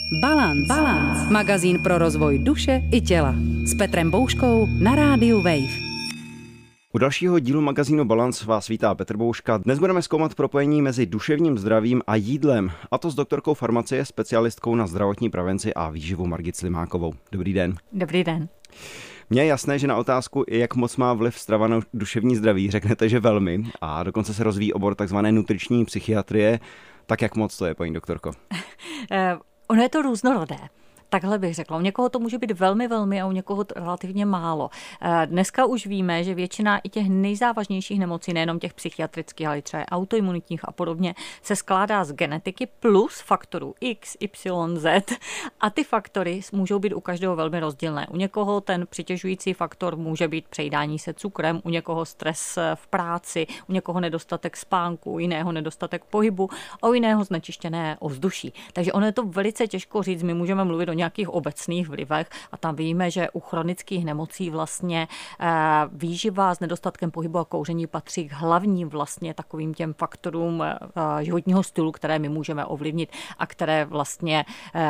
Balance. Magazín pro rozvoj duše i těla. S Petrem Bouškou na rádiu Wave. U dalšího dílu magazínu Balance vás vítá Petr Bouška. Dnes budeme zkoumat propojení mezi duševním zdravím a jídlem, a to s doktorkou farmacie, specialistkou na zdravotní prevenci a výživu Margit Slimákovou. Dobrý den. Dobrý den. Mně je jasné, že na otázku, jak moc má vliv strava na duševní zdraví, řeknete, že velmi, a dokonce se rozvíjí obor takzvané nutriční psychiatrie. Tak jak moc to je, paní doktorko? Ono je to různorodé. Takhle bych řekla. U někoho to může být velmi a u někoho relativně málo. Dneska už víme, že většina i těch nejzávažnějších nemocí, nejenom těch psychiatrických, ale třeba autoimunitních a podobně, se skládá z genetiky plus faktorů X, Y, Z. A ty faktory můžou být u každého velmi rozdílné. U někoho ten přitěžující faktor může být přejídání se cukrem, u někoho stres v práci, u někoho nedostatek spánku, u jiného nedostatek pohybu a u jiného znečištěné ovzduší. Takže ono je to velice těžko říct. My můžeme mluvit o nějakých obecných vlivech a tam víme, že u chronických nemocí vlastně výživa s nedostatkem pohybu a kouření patří k hlavním vlastně takovým těm faktorům životního stylu, které my můžeme ovlivnit a které vlastně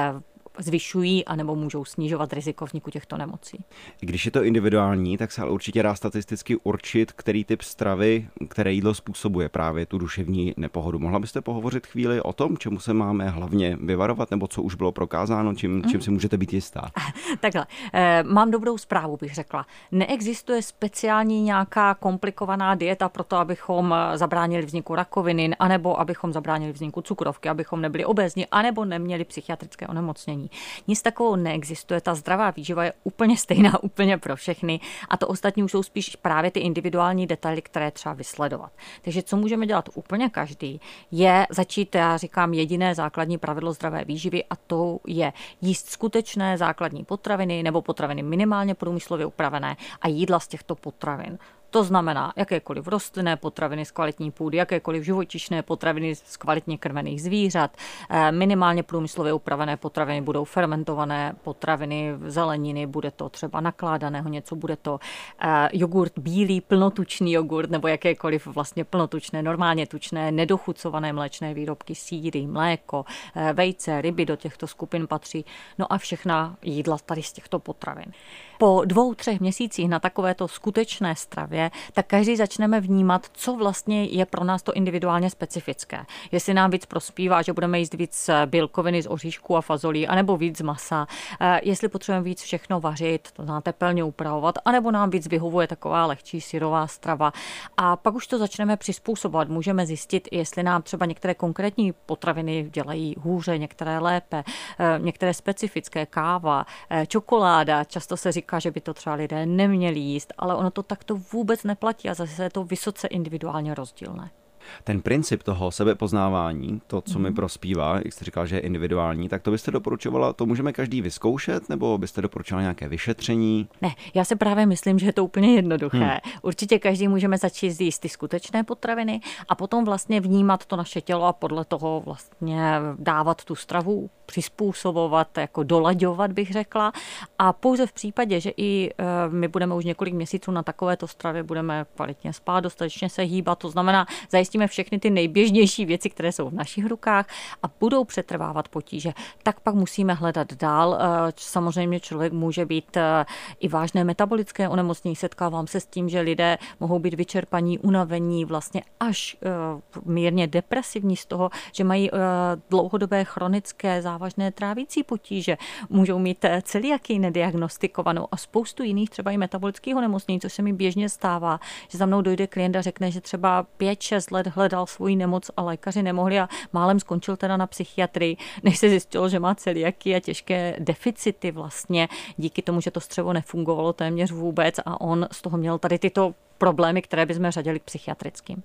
zvyšují anebo můžou snižovat riziko vzniku těchto nemocí. I když je to individuální, tak se ale určitě dá statisticky určit, který typ stravy, které jídlo způsobuje právě tu duševní nepohodu. Mohla byste pohovořit chvíli o tom, čemu se máme hlavně vyvarovat, nebo co už bylo prokázáno, čím si můžete být jistá? Takhle, mám dobrou zprávu, bych řekla. Neexistuje speciální nějaká komplikovaná dieta pro to, abychom zabránili vzniku rakoviny, anebo abychom zabránili vzniku cukrovky, abychom nebyli obézní, anebo neměli psychiatrické onemocnění. Nic takového neexistuje, ta zdravá výživa je úplně stejná, úplně pro všechny a to ostatní už jsou spíš právě ty individuální detaily, které třeba vysledovat. Takže co můžeme dělat úplně každý, je začít, já říkám, jediné základní pravidlo zdravé výživy a to je jíst skutečné základní potraviny nebo potraviny minimálně průmyslově upravené a jídla z těchto potravin. To znamená jakékoliv rostlinné potraviny z kvalitní půdy, jakékoliv živočišné potraviny z kvalitně krmených zvířat, minimálně průmyslově upravené potraviny budou fermentované potraviny, zeleniny, bude to třeba nakládaného něco, bude to jogurt bílý, plnotučný jogurt nebo jakékoliv vlastně plnotučné, normálně tučné, nedochucované mléčné výrobky, sýry, mléko, vejce, ryby do těchto skupin patří, no a všechna jídla tady z těchto potravin. Po 2-3 měsících na takovéto skutečné stravě, tak každý začneme vnímat, co vlastně je pro nás to individuálně specifické. Jestli nám víc prospívá, že budeme jíst víc bílkoviny z oříšků a fazolí, anebo víc masa, jestli potřebujeme víc všechno vařit, to znamená tepelně upravovat, anebo nám víc vyhovuje taková lehčí syrová strava. A pak už to začneme přizpůsobovat. Můžeme zjistit, jestli nám třeba některé konkrétní potraviny dělají hůře, některé lépe, některé specifické, káva, čokoláda, často se říká, že by to třeba lidé neměli jíst, ale ono to takto vůbec neplatí a zase je to vysoce individuálně rozdílné. Ten princip toho sebepoznávání, to, co mi prospívá, jak jste říkal, že je individuální, tak to byste doporučovala, to můžeme každý vyzkoušet, nebo byste doporučovala nějaké vyšetření? Ne, já si právě myslím, že je to úplně jednoduché. Určitě každý můžeme začít jíst ty skutečné potraviny a potom vlastně vnímat to naše tělo a podle toho vlastně dávat tu stravu, přizpůsobovat, jako dolaďovat, bych řekla. A pouze v případě, že i my budeme už několik měsíců na takovéto stravě, budeme kvalitně spát, dostatečně se hýbat, to znamená, zajistíme všechny ty nejběžnější věci, které jsou v našich rukách a budou přetrvávat potíže, tak pak musíme hledat dál. Samozřejmě člověk může být i vážné metabolické onemocnění. Setkávám se s tím, že lidé mohou být vyčerpaní, unavení, vlastně až mírně depresivní z toho, že mají dlouhodobé chronické závažné trávicí potíže, můžou mít celiakii nediagnostikovanou a spoustu jiných třeba i metabolických onemocnění, což se mi běžně stává, že za mnou dojde klient a řekne, že třeba 5-6 let hledal svoji nemoc a lékaři nemohli a málem skončil teda na psychiatrii, než se zjistilo, že má celiakii a těžké deficity vlastně díky tomu, že to střevo nefungovalo téměř vůbec a on z toho měl tady tyto problémy, které bychom řadili k psychiatrickým.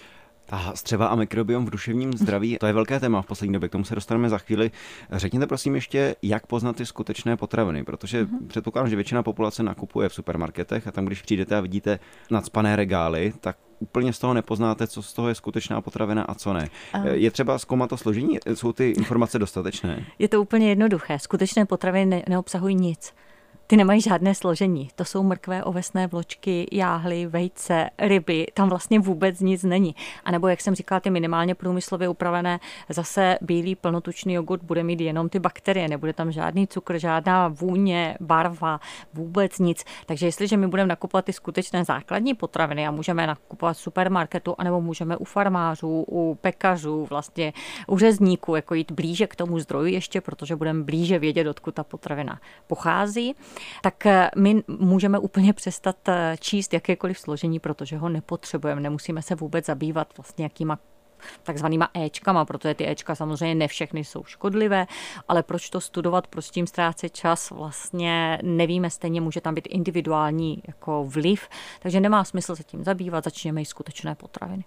A střeva a mikrobiom v duševním zdraví, to je velké téma v poslední době, k tomu se dostaneme za chvíli. Řekněte prosím ještě, jak poznat ty skutečné potraviny, protože předpokládám, že většina populace nakupuje v supermarketech a tam, když přijdete a vidíte nacpané regály, tak úplně z toho nepoznáte, co z toho je skutečná potravina a co ne. Je třeba zkoumat to složení? Jsou ty informace dostatečné? Je to úplně jednoduché. Skutečné potraviny neobsahují nic. ty nemají žádné složení. To jsou mrkvé, ovesné vločky, jáhly, vejce, ryby, tam vlastně vůbec nic není. A nebo, jak jsem říkala, ty minimálně průmyslově upravené, zase bílý plnotučný jogurt bude mít jenom ty bakterie, nebude tam žádný cukr, žádná vůně, barva, vůbec nic. Takže jestliže my budeme nakupovat ty skutečné základní potraviny a můžeme nakupovat v supermarketu, anebo můžeme u farmářů, u pekařů, vlastně u řezníků, jako jít blíže k tomu zdroji ještě, protože budeme blíže vědět, odkud ta potravina pochází, tak my můžeme úplně přestat číst jakékoliv složení, protože ho nepotřebujeme. Nemusíme se vůbec zabývat vlastně jakýma takzvanýma éčkama, protože ty éčka samozřejmě ne všechny jsou škodlivé, ale proč to studovat, proč tím ztrácet čas, vlastně nevíme, stejně může tam být individuální jako vliv, takže nemá smysl se tím zabývat, začněme jí skutečné potraviny.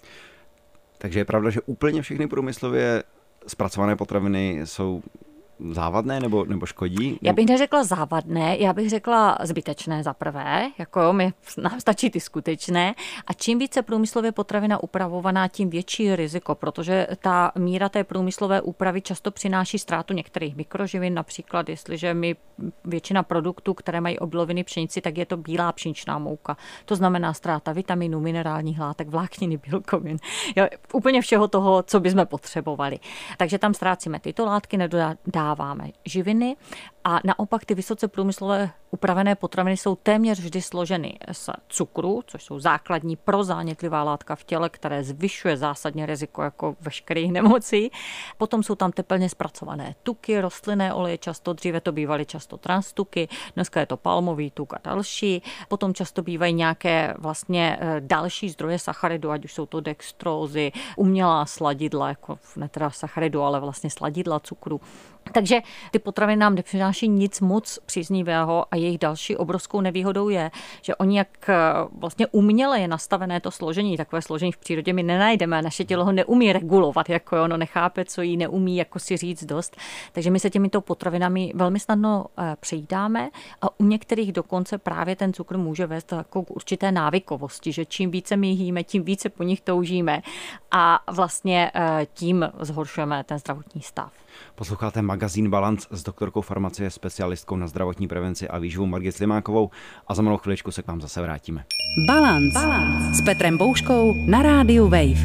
Takže je pravda, že úplně všechny průmyslově zpracované potraviny jsou závadné nebo škodí? Já bych neřekla závadné, já bych řekla zbytečné za prvé, jako nám stačí ty skutečné, a čím více průmyslově potravina upravovaná, tím větší riziko, protože ta míra té průmyslové úpravy často přináší ztrátu některých mikroživin, například jestliže většina produktů, které mají obiloviny pšenici, tak je to bílá pšeničná mouka. To znamená ztráta vitaminů, minerálních látek, vlákniny, bílkovin, jo, úplně všeho toho, co bychom potřebovali. Takže tam ztrácíme tyto látky, nedodáváme živiny a naopak ty vysoce průmyslové upravené potraviny jsou téměř vždy složeny z cukru, což jsou základní prozánětlivá látka v těle, které zvyšuje zásadně riziko jako veškerých nemocí. Potom jsou tam tepelně zpracované tuky, rostlinné oleje, často dříve to bývaly často transtuky, dneska je to palmový tuk a další. Potom často bývají nějaké vlastně další zdroje sacharidu, ať už jsou to dextrózy, umělá sladidla, jako ne teda sacharidu, ale vlastně sladidla cukru. Takže ty potraviny nám nepřináší nic moc příznivého a jejich další obrovskou nevýhodou je, že oni jak vlastně uměle je nastavené to složení, takové složení v přírodě my nenajdeme, naše tělo ho neumí regulovat, jako ono nechápe, co jí neumí jako si říct dost. Takže my se těmito potravinami velmi snadno přejídáme a u některých dokonce právě ten cukr může vést jako k určité návykovosti, že čím více my jíme, tím více po nich toužíme a vlastně tím zhoršujeme ten zdravotní stav. Posloucháte magazín Balance s doktorkou farmacie, specialistkou na zdravotní prevenci a výživu Margit Slimákovou a za malou chviličku se k vám zase vrátíme. Balance s Petrem Bouškou na rádiu Wave.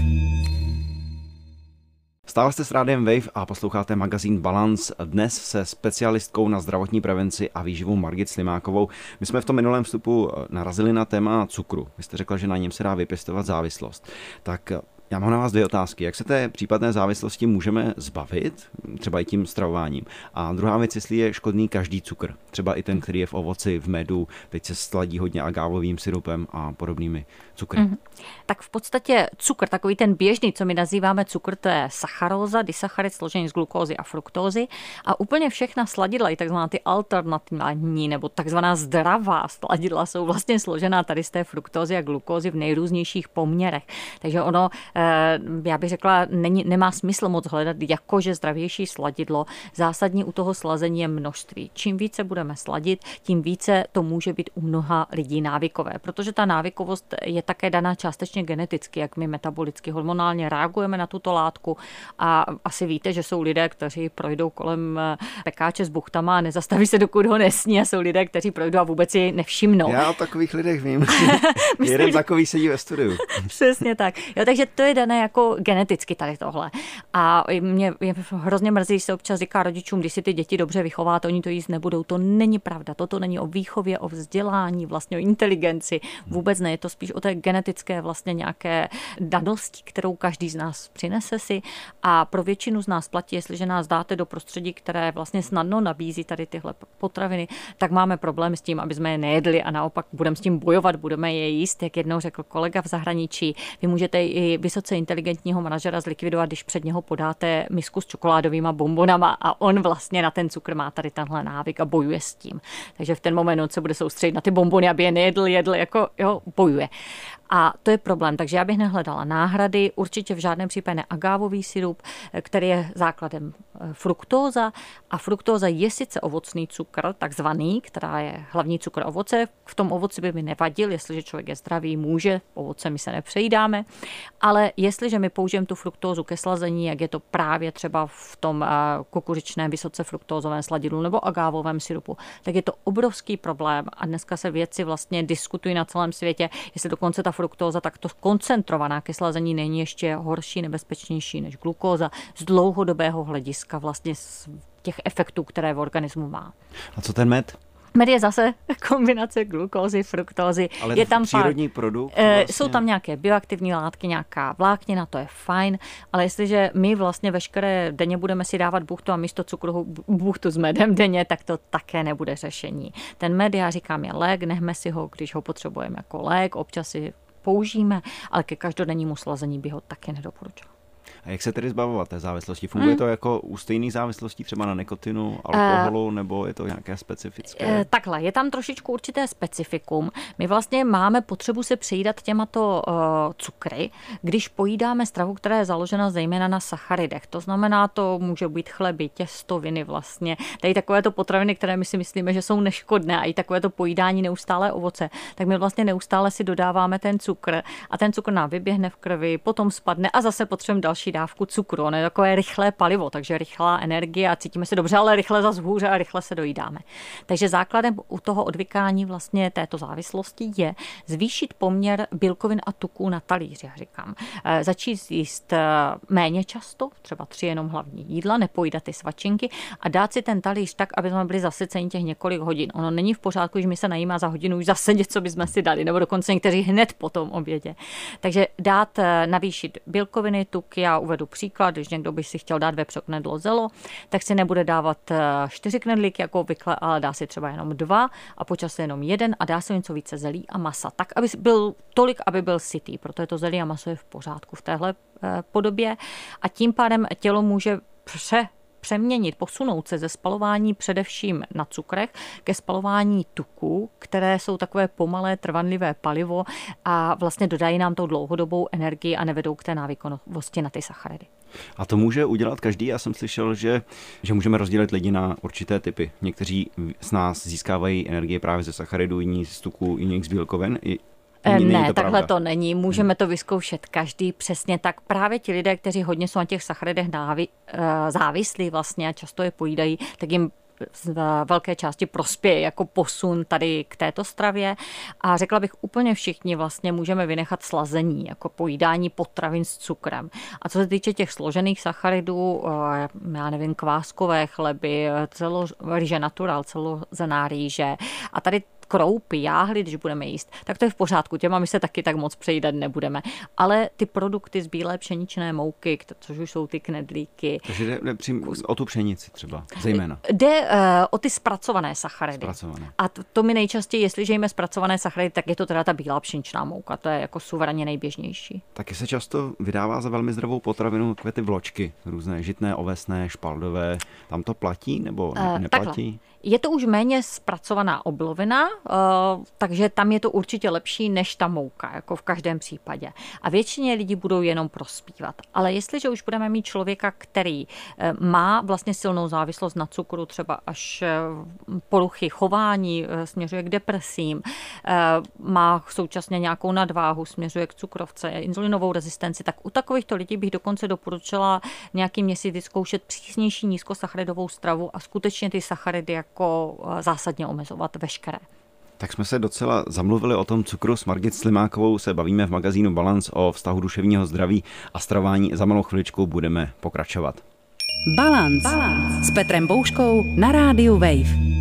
Stále jste s rádiem Wave a posloucháte magazín Balance dnes se specialistkou na zdravotní prevenci a výživu Margit Slimákovou. My jsme v tom minulém vstupu narazili na téma cukru. Vy jste řekla, že na něm se dá vypěstovat závislost. Tak já mám na vás dvě otázky. Jak se té případné závislosti můžeme zbavit, třeba i tím stravováním? A druhá věc, jestli je škodný každý cukr, třeba i ten, který je v ovoci, v medu, teď se sladí hodně agávovým syrupem a podobnými cukry. Tak v podstatě cukr, takový ten běžný, co my nazýváme cukr, to je sacharóza, disacharid složený z glukózy a fruktózy a úplně všechna sladidla, i takzvaná ty alternativní nebo takzvaná zdravá sladidla jsou vlastně složená tady z té fruktózy a glukózy v nejrůznějších poměrech. Takže ono, já bych řekla, nemá smysl moc hledat jakože zdravější sladidlo. Zásadní u toho slazení je množství. Čím více budeme sladit, tím více to může být u mnoha lidí návykové, protože ta návykovost je také daná částečně geneticky, jak my metabolicky, hormonálně reagujeme na tuto látku a asi víte, že jsou lidé, kteří projdou kolem pekáče s buchtama a nezastaví se, dokud ho nesní, a jsou lidé, kteří projdou a vůbec ji nevšimnou. Já o takových lidech vím. Jeden takový sedí ve studiu. Přesně tak. Jo, takže to je dané jako geneticky tady tohle. A mě hrozně mrzí, že se občas říká rodičům, když si ty děti dobře vychováte, oni to jíst nebudou. To není pravda. Toto není o výchově, o vzdělání, vlastně o inteligenci. Vůbec ne, je to spíš o té genetické vlastně nějaké danosti, kterou každý z nás přinese si, a pro většinu z nás platí, jestliže nás dáte do prostředí, které vlastně snadno nabízí tady tyhle potraviny, tak máme problém s tím, aby jsme je nejedli a naopak budeme s tím bojovat, budeme je jíst, jak jednou řekl kolega v zahraničí. Vy můžete i vysoce inteligentního manažera zlikvidovat, když před něho podáte misku s čokoládovými bonbonama a on vlastně na ten cukr má tady tenhle návyk a bojuje s tím. Takže v ten moment on se bude soustředit na ty bonbony, aby je nejedl, jako jo, bojuje. A to je problém, takže já bych nehledala náhrady, určitě v žádném případě ne agávový sirup, který je základem fruktóza. A fruktóza je sice ovocný cukr, takzvaný, která je hlavní cukr ovoce. V tom ovoci by mi nevadil, jestliže člověk je zdravý, může, ovoce my se nepřejídáme, ale jestliže my použijeme tu fruktózu ke slazení, jak je to právě třeba v tom kukuřičném vysoce fruktózovém sladidlu nebo agávovém sirupu, tak je to obrovský problém a dneska se vědci vlastně diskutují na celém světě, jestli dokonce ta fruktóza takto koncentrovaná ke slazení není ještě horší, nebezpečnější než glukóza z dlouhodobého hlediska vlastně z těch efektů, které v organismu má. A co ten med? Med je zase kombinace glukózy, fruktózy. Ale je tam přírodní produkt? Vlastně. Jsou tam nějaké bioaktivní látky, nějaká vláknina, to je fajn, ale jestliže my vlastně veškeré denně budeme si dávat buchtu a místo cukru buchtu s medem denně, tak to také nebude řešení. Ten med, já říkám, je lék, nechme si ho, když ho potřebujeme jako lék, občas si použijeme, ale ke každodennímu slazení by ho taky nedoporučila. A jak se tedy zbavovat té závislosti? Funguje to jako u stejných závislostí, třeba na nikotinu, alkoholu, nebo je to nějaké specifické? Takhle, je tam trošičku určité specifikum. My vlastně máme potřebu se přejídat těmato cukry, když pojídáme stravu, která je založena zejména na sacharidech. To znamená, to může být chleby, těstoviny vlastně. Tady takovéto potraviny, které my si myslíme, že jsou neškodné a i takovéto pojídání neustále ovoce, tak my vlastně neustále si dodáváme ten cukr a ten cukr nám vyběhne v krvi, potom spadne a zase potřebujeme další dávku cukru. Ono je takové rychlé palivo, takže rychlá energie a cítíme se dobře, ale rychle zas hůře a rychle se dojídáme. Takže základem u toho odvykání vlastně této závislosti je zvýšit poměr bílkovin a tuků na talíři, já říkám. Začít jíst méně často, třeba 3 jenom hlavní jídla, nepojídat ty svačinky a dát si ten talíř tak, aby jsme byli zasyceni těch několik hodin. Ono není v pořádku, že my se najíme a za hodinu už zase něco bychom si dali, nebo dokonce někteří hned po tom obědě. Takže dát navýšit bílkoviny, tuky, já uvedu příklad, když někdo by si chtěl dát vepřo, knedlo, zelo, tak si nebude dávat 4 knedlíky jako obvykle, ale dá si třeba jenom 2 a počas jenom 1 a dá si něco více zelí a masa. Tak, aby byl tolik, aby byl sytý, protože to zelí a maso je v pořádku v téhle podobě a tím pádem tělo může přeměnit, posunout se ze spalování především na cukrech ke spalování tuků, které jsou takové pomalé, trvanlivé palivo a vlastně dodají nám tou dlouhodobou energii a nevedou k té návykovosti na ty sacharidy. A to může udělat každý? Já jsem slyšel, že můžeme rozdělit lidi na určité typy. Někteří z nás získávají energii právě ze sacharidů, jiní z tuků, jiní z bílkovin. Ne, takhle to není. Můžeme to vyzkoušet každý přesně tak. Právě ti lidé, kteří hodně jsou na těch sacharidech závislí vlastně a často je pojídají, tak jim z velké části prospěje jako posun tady k této stravě. A řekla bych úplně všichni vlastně můžeme vynechat slazení, jako pojídání potravin s cukrem. A co se týče těch složených sacharidů, já nevím, kváskové chleby, rýže natural, celozenná rýže a tady kroupy, jáhly, když budeme jíst, tak to je v pořádku. Těma my se taky tak moc přejídat nebudeme. Ale ty produkty z bílé pšeničné mouky, což už jsou ty knedlíky. Takže jde o tu pšenici třeba, zejména. Jde o ty zpracované sacharidy. A to mi nejčastěji, jestliže jíme zpracované sacharidy, tak je to teda ta bílá pšeničná mouka. To je jako suverénně nejběžnější. Taky se často vydává za velmi zdravou potravinu takové ty vločky, různé žitné, ovesné, špaldové. Tam to platí nebo neplatí? Takhle. Je to už méně zpracovaná oblovina, takže tam je to určitě lepší než ta mouka, jako v každém případě. A většině lidí budou jenom prospívat. Ale jestliže už budeme mít člověka, který má vlastně silnou závislost na cukru, třeba až poruchy chování, směřuje k depresím, má současně nějakou nadváhu, směřuje k cukrovce, inzulinovou rezistenci, tak u takovýchto lidí bych dokonce doporučila nějaký měsíc vyzkoušet přísnější nízkosacharidovou stravu a skutečně ty sacharidy jako zásadně omezovat veškeré. Tak jsme se docela zamluvili o tom cukru. S Margit Slimákovou se bavíme v magazínu Balance o vztahu duševního zdraví a stravování. Za malou chviličku budeme pokračovat. Balance s Petrem Bouškou na rádiu Wave.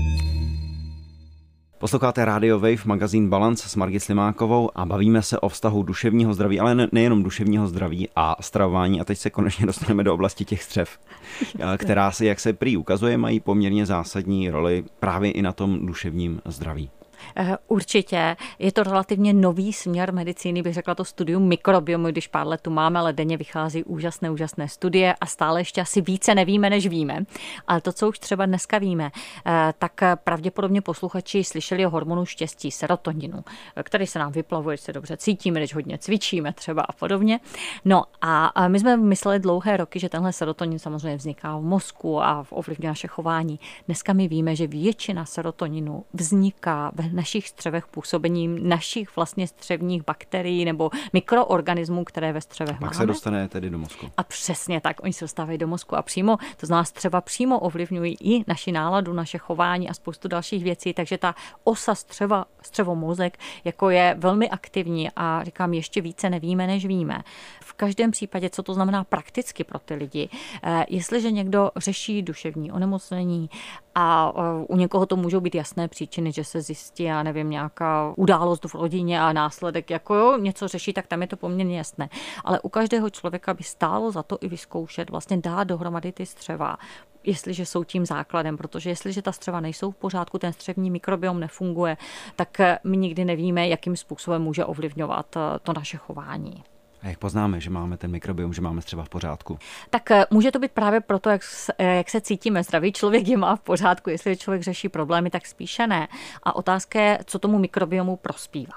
Posloucháte Radio Wave, magazín Balance s Margit Slimákovou a bavíme se o vztahu duševního zdraví, ale nejenom duševního zdraví a stravování. A teď se konečně dostaneme do oblasti těch střev, která si, jak se prý ukazuje, mají poměrně zásadní roli právě i na tom duševním zdraví. Určitě. Je to relativně nový směr medicíny, bych řekla to studium mikrobiomu, když pár let tu máme, ale denně vychází úžasné studie a stále ještě asi více nevíme, než víme. Ale to, co už třeba dneska víme, tak pravděpodobně posluchači slyšeli o hormonu štěstí, serotoninu, který se nám vyplavuje, když se dobře cítíme, když hodně cvičíme třeba a podobně. No a my jsme mysleli dlouhé roky, že tenhle serotonin samozřejmě vzniká v mozku a ovlivňuje naše chování. Dneska my víme, že většina serotoninu vzniká ve našich střevech působením našich vlastně střevních bakterií nebo mikroorganismů, které ve střevech máme. Pak se dostane tedy do mozku. A přesně tak, oni se dostávají do mozku a přímo, to znamená střeva přímo ovlivňují i naši náladu, naše chování a spoustu dalších věcí, takže ta osa střevo-mozek jako je velmi aktivní a říkám, ještě více nevíme, než víme. V každém případě, co to znamená prakticky pro ty lidi, jestliže někdo řeší duševní onemocnění a u někoho to můžou být jasné příčiny, že se zjistí, já nevím, nějaká událost v rodině a následek jako jo, něco řeší, tak tam je to poměrně jasné. Ale u každého člověka by stálo za to i vyzkoušet, vlastně dát dohromady ty střeva, jestliže jsou tím základem, protože jestliže ta střeva nejsou v pořádku, ten střevní mikrobiom nefunguje, tak my nikdy nevíme, jakým způsobem může ovlivňovat to naše chování. A jak poznáme, že máme ten mikrobiom, že máme střeva v pořádku? Tak může to být právě proto, jak se cítíme. Zdravý člověk je má v pořádku, jestli člověk řeší problémy, tak spíše ne. A otázka je, co tomu mikrobiomu prospívá.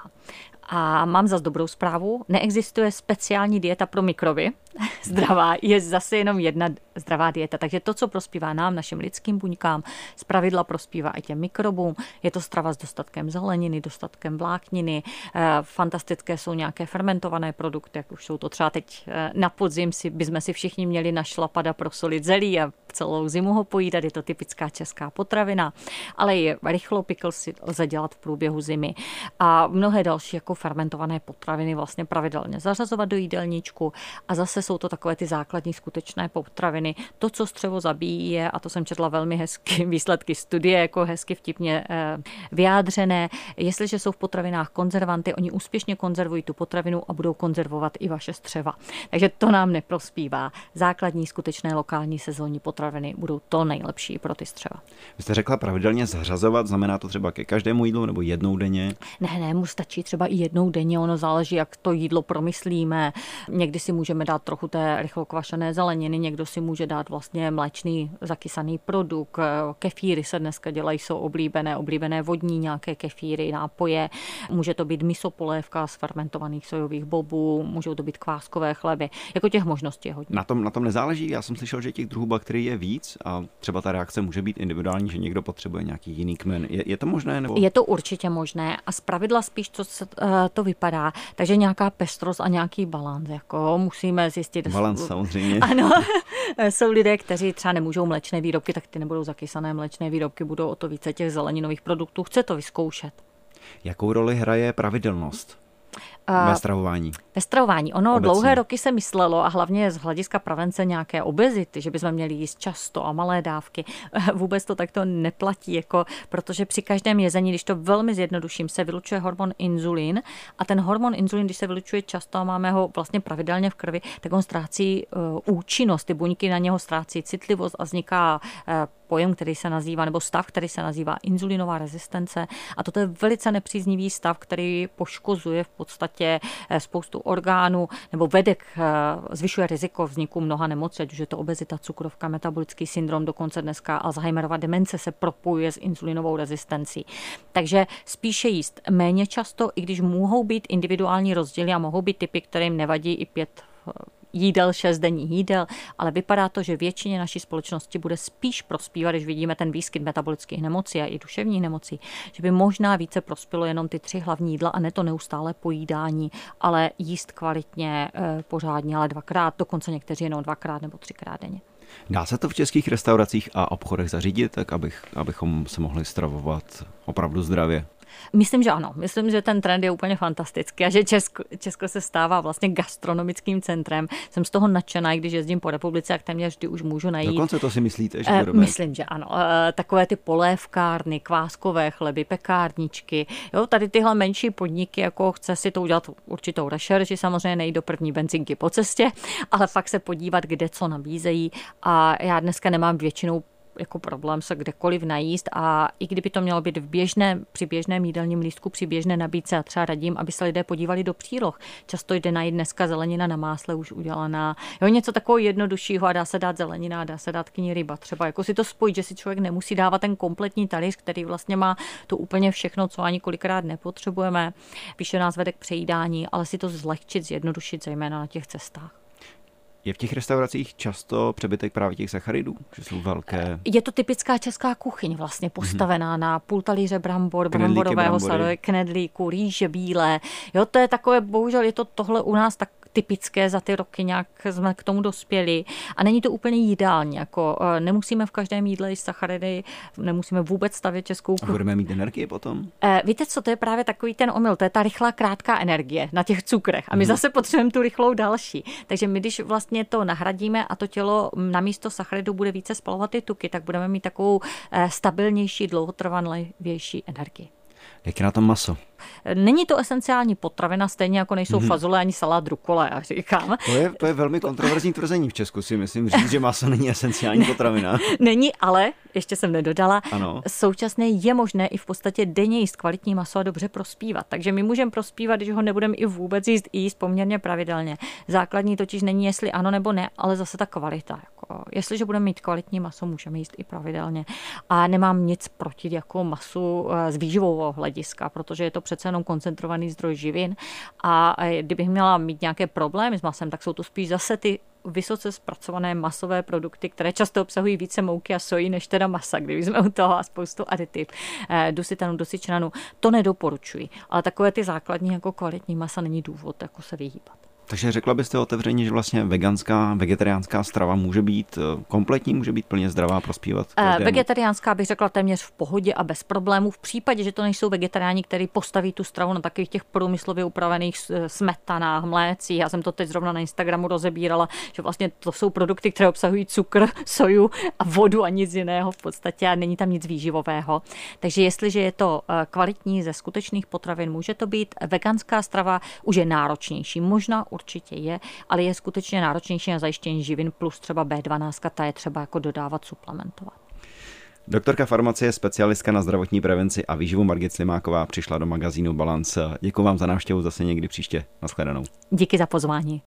A mám zase dobrou zprávu, neexistuje speciální dieta pro mikroby. Zdravá je zase jenom jedna zdravá dieta. Takže to, co prospívá nám, našim lidským buňkám, zpravidla prospívá i těm mikrobům. Je to strava s dostatkem zeleniny, dostatkem vlákniny. Fantastické jsou nějaké fermentované produkty, jak už jsou to třeba teď na podzim, bychom si všichni měli našlapat a prosolit zelí a celou zimu ho pojídat. Je to typická česká potravina, ale i rychlopikl si lze dělat v průběhu zimy. A mnohé další jako fermentované potraviny vlastně pravidelně zařazovat do jídelníčku a zase jsou to takové ty základní skutečné potraviny. To, co střevo zabíjí je, a to jsem četla velmi hezky výsledky studie, jako hezky vtipně vyjádřené, jestliže jsou v potravinách konzervanty, oni úspěšně konzervují tu potravinu a budou konzervovat i vaše střeva. Takže to nám neprospívá. Základní skutečné lokální sezónní potraviny budou to nejlepší pro ty střeva. Vy jste řekla pravidelně zařazovat, znamená to třeba ke každému jídlu nebo jednou denně? Ne, mu stačí třeba i jednou denně, ono záleží, jak to jídlo promyslíme. Někdy si můžeme dát trochu té rychlokvašené zeleniny, někdo si může dát vlastně mléčný zakysaný produkt, kefíry se dneska dělají, jsou oblíbené vodní nějaké kefíry, nápoje, může to být misopolévka z fermentovaných sojových bobů, můžou to být kváskové chleby, jako těch možností je hodně. Na tom nezáleží, já jsem slyšel, že těch druhů bakterií je víc a třeba ta reakce může být individuální, že někdo potřebuje nějaký jiný kmen. Je to možné? Nebo? Je to určitě možné a zpravidla spíš, co se to vypadá, takže nějaká pestrost a nějaký balans, jako musíme zjistit. Balans samozřejmě. Ano, jsou lidé, kteří třeba nemůžou mléčné výrobky, tak ty nebudou zakysané mléčné výrobky, budou o to více těch zeleninových produktů. Chce to vyzkoušet. Jakou roli hraje pravidelnost ve stravování? Ve stravování. Ono obecně. Dlouhé roky se myslelo, a hlavně z hlediska prevence nějaké obezity, že bychom měli jíst často a malé dávky. Vůbec to takto neplatí, protože při každém jezení, když to velmi zjednoduším, se vylučuje hormon inzulin a ten hormon inzulin, když se vylučuje často a máme ho vlastně pravidelně v krvi, tak on ztrácí účinnost, ty buňky na něho ztrácí citlivost a vzniká pojem, který se nazývá, nebo stav, který se nazývá inzulinová rezistence. A toto je velice nepříznivý stav, který poškozuje v podstatě spoustu orgánů, nebo zvyšuje riziko vzniku mnoha nemocí, ať už je to obezita, cukrovka, metabolický syndrom, dokonce dneska Alzheimerova demence se propojuje s inzulinovou rezistencí. Takže spíše jíst méně často, i když mohou být individuální rozdíly a mohou být typy, kterým nevadí i 5 jídel, 6 denních jídel, ale vypadá to, že většině naší společnosti bude spíš prospívat, když vidíme ten výskyt metabolických nemocí a i duševních nemocí, že by možná více prospělo jenom ty 3 hlavní jídla a ne to neustále pojídání, ale jíst kvalitně, pořádně, ale 2krát, dokonce někteří jenom 2krát nebo 3krát denně. Dá se to v českých restauracích a obchodech zařídit, tak abychom se mohli stravovat opravdu zdravě? Myslím, že ano. Myslím, že ten trend je úplně fantastický a že Česko se stává vlastně gastronomickým centrem. Jsem z toho nadšená, když jezdím po republice, jak téměř vždy už můžu najít. Dokonce to si myslíte, že budeme? Myslím, že ano. Takové ty polévkárny, kváskové chleby, pekárničky. Jo, tady tyhle menší podniky, jako chce si to udělat určitou rešerši, samozřejmě nejít do první benzinky po cestě, ale fakt se podívat, kde co nabízejí. A já dneska nemám většinou jako problém se kdekoliv najíst a i kdyby to mělo být při běžném jídelním lístku, při běžné nabídce, a třeba radím, aby se lidé podívali do příloh. Často jde najít dneska zelenina na másle už udělaná. Jo, něco takového jednoduššího a dá se dát zelenina, dá se dát k ní ryba. Třeba jako si to spojit, že si člověk nemusí dávat ten kompletní talíř, který vlastně má to úplně všechno, co ani kolikrát nepotřebujeme. Píše nás vede k přejídání, ale si to zlehčit, zjednodušit, zejména na těch cestách. Je v těch restauracích často přebytek právě těch sacharidů, že jsou velké? Je to typická česká kuchyň vlastně postavená na půl talíře brambor, bramborového salátu, knedlíku, rýže bílé. Jo, to je takové, bohužel je to tohle u nás tak typické, za ty roky nějak jsme k tomu dospěli a není to úplně jídální, jako nemusíme v každém jídle jíst sacharidy, nemusíme vůbec stavět českou kuchyni. A budeme mít energii potom? Víte co, to je právě takový ten omyl, to je ta rychlá krátká energie na těch cukrech a my zase potřebujeme tu rychlou další. Takže my, když vlastně to nahradíme a to tělo namísto sacharidu bude více spalovat ty tuky, tak budeme mít takovou stabilnější, dlouhotrvanlivější energii. Jak je na tom maso? Není to esenciální potravina, stejně jako nejsou fazole ani salát rukole, já říkám. To je velmi kontroverzní tvrzení v Česku, si myslím říct, že maso není esenciální potravina. Není, ale, ještě jsem nedodala, ano. Současně je možné i v podstatě denně jíst kvalitní maso a dobře prospívat. Takže my můžeme prospívat, když ho nebudeme i vůbec jíst poměrně pravidelně. Základní totiž není, jestli ano nebo ne, ale zase ta kvalita. Jako, jestliže budeme mít kvalitní maso, můžeme jíst i pravidelně. A nemám nic proti jako masu z výživového hlediska, protože je to přece jenom koncentrovaný zdroj živin a kdybych měla mít nějaké problémy s masem, tak jsou to spíš zase ty vysoce zpracované masové produkty, které často obsahují více mouky a soji než teda masa, když jsme u toho a spoustu aditiv, dusitanu, dusičnanu, to nedoporučuji. Ale takové ty základní jako kvalitní masa není důvod jako se vyhýbat. Takže řekla byste otevřeně, že vlastně vegetariánská strava může být kompletní, může být plně zdravá a prospívat každému? Vegetariánská bych řekla téměř v pohodě a bez problémů. V případě, že to nejsou vegetariáni, kteří postaví tu stravu na takových těch průmyslově upravených smetanách, mlécích. Já jsem to teď zrovna na Instagramu rozebírala, že vlastně to jsou produkty, které obsahují cukr, soju a vodu a nic jiného v podstatě a není tam nic výživového. Takže jestliže je to kvalitní ze skutečných potravin, může to být. Veganská strava už je náročnější. Možná určitě je, ale je skutečně náročnější na zajištění živin plus třeba B12, ta je třeba jako dodávat, suplementovat. Doktorka farmacie, specialistka na zdravotní prevenci a výživu Margit Slimáková přišla do magazínu Balance. Děkuji vám za návštěvu, zase někdy příště. Nashledanou. Díky za pozvání.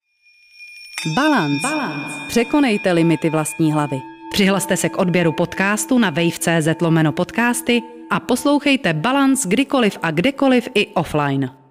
Balance. Překonejte limity vlastní hlavy. Přihlaste se k odběru podcastu na wave.cz/podcasty a poslouchejte Balance kdykoliv a kdekoliv i offline.